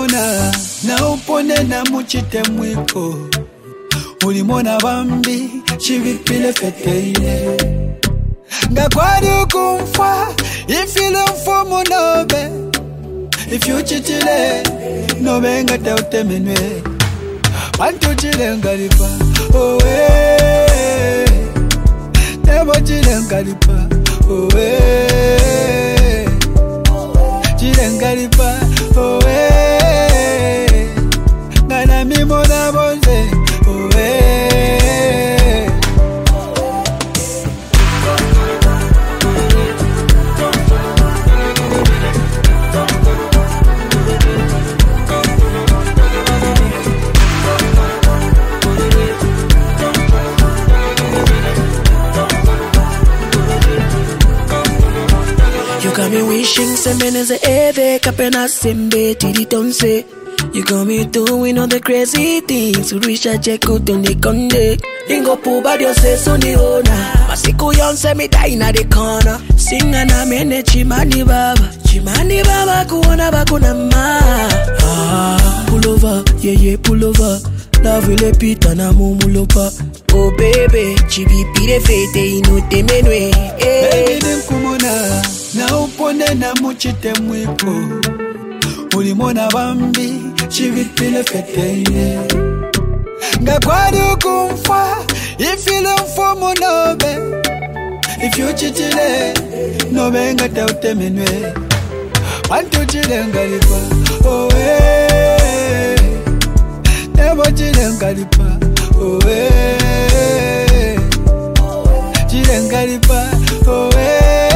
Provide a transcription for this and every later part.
kumona na upone na muchite mwiko ulimona bambi chivipile feteile ngakwari kumfa ifile mfumu nobe ifyuchitile nobe ngata utemenwe bantu chile ngalipa owe nebo chile ngalipa owe chile ngalipa owe ngana mimona bonze owe. You got me wishing semeneze eve kapena sembe tiritonse. You got me doing all the crazy things to reach a check out on the conde. Ingo puba dio se soni ona. Masiku yonse mi die na the corner. Singa na mene chimani baba kuona bakuna ma. Pull over, yeah pull over. Love ile pita na mumulopa. Oh baby, chibi pire fete inote menwe. Baby kumona na upone na muchite mwiko ulimona bambi chivipile feteile ngakwari kumfa ifile mfumu nobe ifyuchitile nobe ngata utemenwe bantu chile ngalipa owe nebo chile ngalipa owe chile ngalipa owe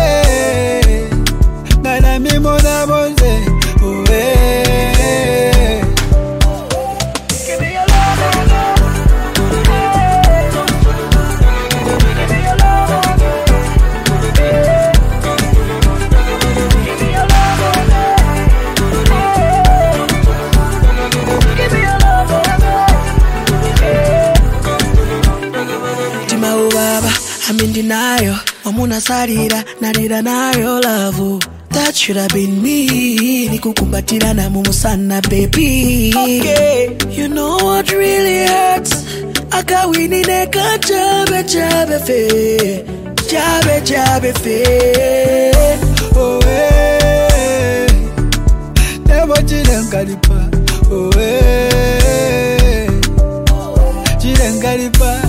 ngana mimona bonze owe. I'm in denial. Mamuna sarira, narira nayo love. That should have been me. Nikukumbatira na mumu sana, baby. Okay, you know what really hurts? Akawini neka jabe fe. Jabe fe. Oh eh. Nebo chile ngalipa. Oh eh. Chile ngalipa.